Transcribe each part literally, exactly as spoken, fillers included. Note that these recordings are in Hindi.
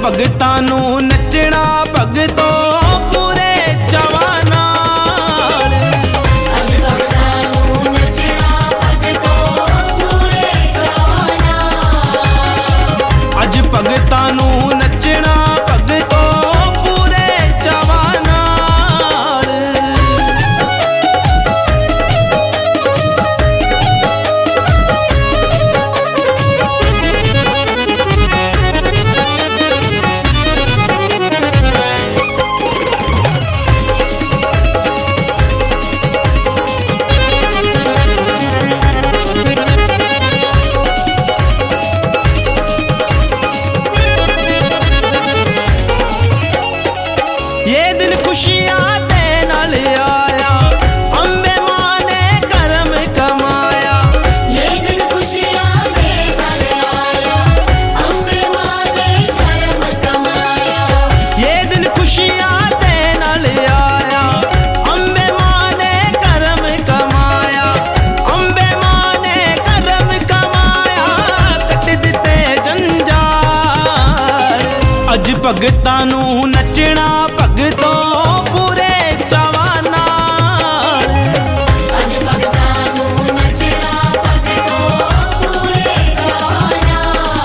भगतां नूं नचना भगतो पूरे जवाना। अज भगतां नूं नचना भगतो पूरे जवाना। अज भगतां नूं नचना भगतो पूरे जवाना। ये दिन खुशियां दे नाल आया, अम्बे मां ने करम कमाया। ये दिन खुशियां दे नाल आया, अम्बे मां ने करम कमाया। ये दिन खुशियां दे नाल आया, अम्बे मां ने करम कमाया। अम्बे मां ने करम कमाया, कट दिते जंजाल। अज भगतां नूं नचना भगतो पूरे जवाना। अज भगतां नूं नचना भगतो पूरे जवाना।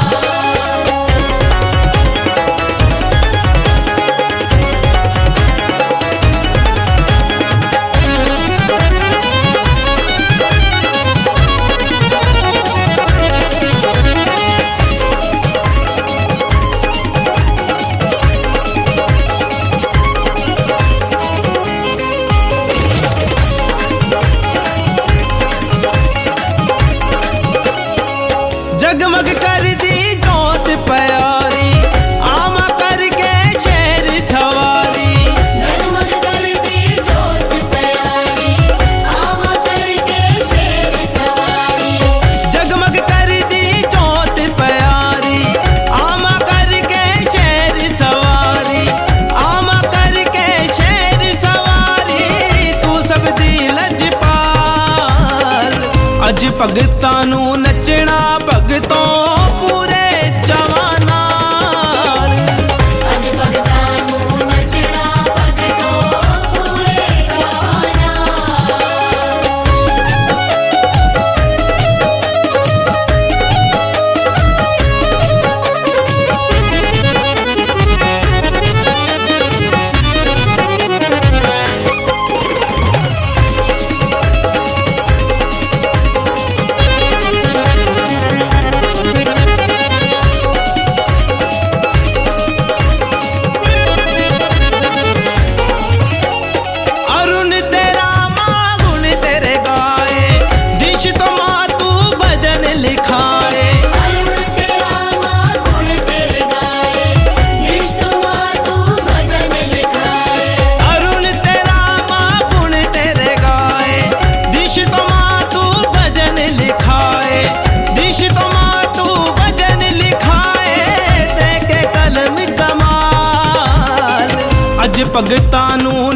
जगमग कर दी जोत प्यारी, आमा करके शेर सवारी। जगमग कर दी जोत प्यारी, आवा करके शेर सवारी। जगमग कर दी जोत प्यारी, आमा करके शेर सवारी। आमा करके शेर सवारी, तू सब दी लजपाल। अज भगतां नूं नचना भगतो पूरे जवाना। अज भगतां नूं नचना भगतो पूरे जवाना। अरुण तेरा मां गुण तेरे गाए, दिश तो मां तू भजन लिखाए। अरुण तेरा मां गुण तेरे गाए, दिश तो मां तू भजन लिखाए। अरुण तेरा मां गुण तेरे गाए, दिश तो मां तू भजन लिखाए। दिश तो मां तू भजन लिखाए, ते के कलम कमाल। अज भगतां नूं